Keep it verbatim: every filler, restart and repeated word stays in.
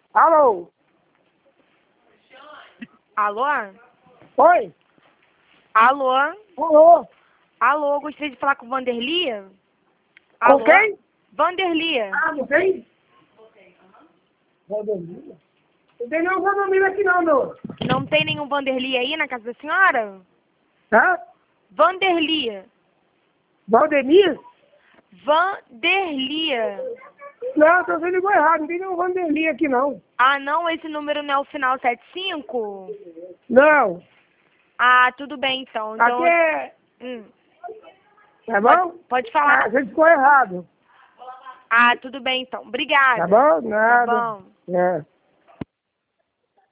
Alô? Alô? Oi? Alô? Alô? Alô, gostaria de falar com o Vanderly? Com Alô? quem? Vanderly. Ah, não tem? Valdomiro? Não tem nenhum Valdomiro aqui não, não. Não tem nenhum Vanderly aí na casa da senhora? Hã? Vanderly. Valdemir? Vanderly. Não, então você ligou errado. Não tem nenhum Vanderly aqui não. Ah, não? Esse número não é o final setenta e cinco? Não. Ah, tudo bem então. então Aqui é... hum, Tá bom? pode, pode falar. Ah, você ficou errado. Ah, tudo bem então. Obrigada. Tá bom? Tá Nada. bom. É.